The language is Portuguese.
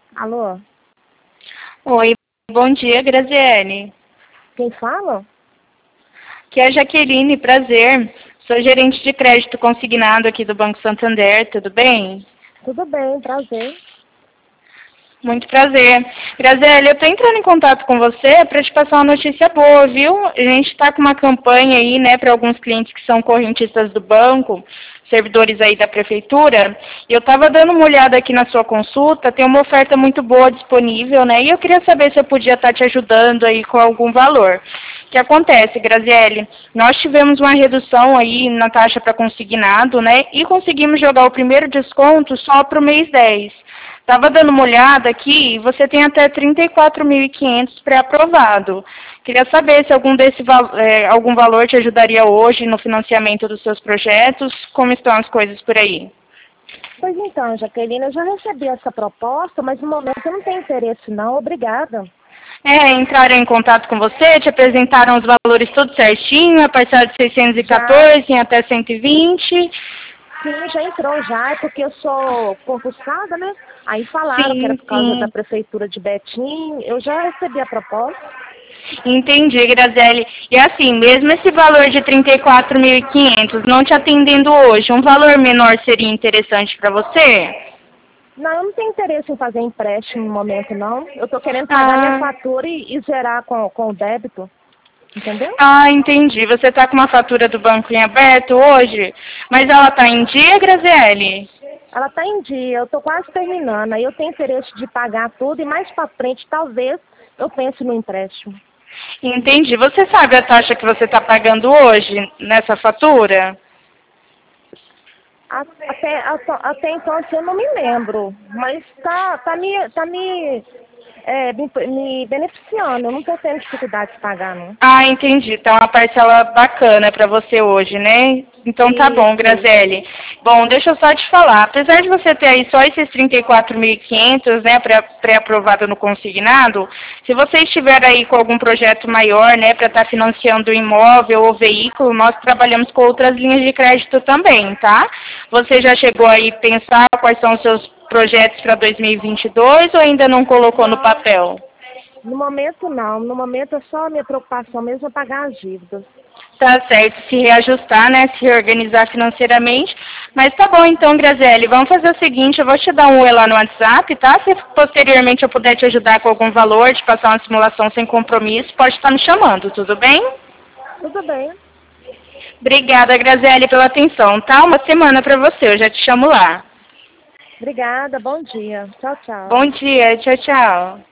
Alô? Oi, bom dia, Graziele. Quem fala? Aqui é a Jaqueline, prazer. Sou gerente de crédito consignado aqui do Banco Santander, tudo bem? Tudo bem, prazer. Muito prazer. Graziele, eu estou entrando em contato com você para te passar uma notícia boa, viu? A gente está com uma campanha aí, né, para alguns clientes que são correntistas do banco, servidores aí da prefeitura, e eu estava dando uma olhada aqui na sua consulta, tem uma oferta muito boa disponível, né, e eu queria saber se eu podia estar te ajudando aí com algum valor. O que acontece, Graziele? Nós tivemos uma redução aí na taxa para consignado, né, e conseguimos jogar o primeiro desconto só para o mês 10. Estava dando uma olhada aqui, você tem até 34.500 pré-aprovado. Queria saber se algum valor te ajudaria hoje no financiamento dos seus projetos, como estão as coisas por aí? Pois então, Jaqueline, eu já recebi essa proposta, mas no momento eu não tenho interesse não, obrigada. Entraram em contato com você, te apresentaram os valores tudo certinho, a parcela de Já, 614 em até 120. sim, já entrou já, é porque eu sou concursada, né? Aí falaram que era Sim, por causa da sim. prefeitura de Betim, eu já recebi a proposta. Entendi, Graziele. E assim, mesmo esse valor de 34.500 não te atendendo hoje, um valor menor seria interessante para você? Não, eu não tenho interesse em fazer empréstimo no momento não. Eu tô querendo pagar minha Ah, fatura e zerar com o débito, entendeu? entendi. Você está com uma fatura do banco em aberto hoje, mas ela está em dia, Graziele? Ela está em dia, eu estou quase terminando. Aí eu tenho interesse de pagar tudo e mais para frente, talvez, eu pense no empréstimo. Entendi. Você sabe a taxa que você está pagando hoje nessa fatura? Até então, assim, eu não me lembro. Mas me beneficiando. Eu não estou tendo dificuldade de pagar, não. Entendi. Tá uma parcela bacana para você hoje, né? Então tá bom, Isso. Graziele. Bom, deixa eu só te falar. Apesar de você ter aí só esses 34.500, né, pré-aprovado no consignado, se você estiver aí com algum projeto maior, né, para estar financiando imóvel ou veículo, nós trabalhamos com outras linhas de crédito também, tá? Você já chegou aí a pensar quais são os seus projetos para 2022 ou ainda não colocou no Não, papel? no momento não. No momento é só a minha preocupação mesmo é pagar as dívidas. Tá certo, se reajustar, né, se reorganizar financeiramente. Mas tá bom então, Graziele, vamos fazer o seguinte, eu vou te dar um oi lá no WhatsApp, tá? Se posteriormente eu puder te ajudar com algum valor, te passar uma simulação sem compromisso, pode estar me chamando, tudo bem? Tudo bem. Obrigada, Graziele, pela atenção, tá? Uma semana para você, eu já te chamo lá. Obrigada, bom dia. Tchau, tchau. Bom dia, tchau, tchau.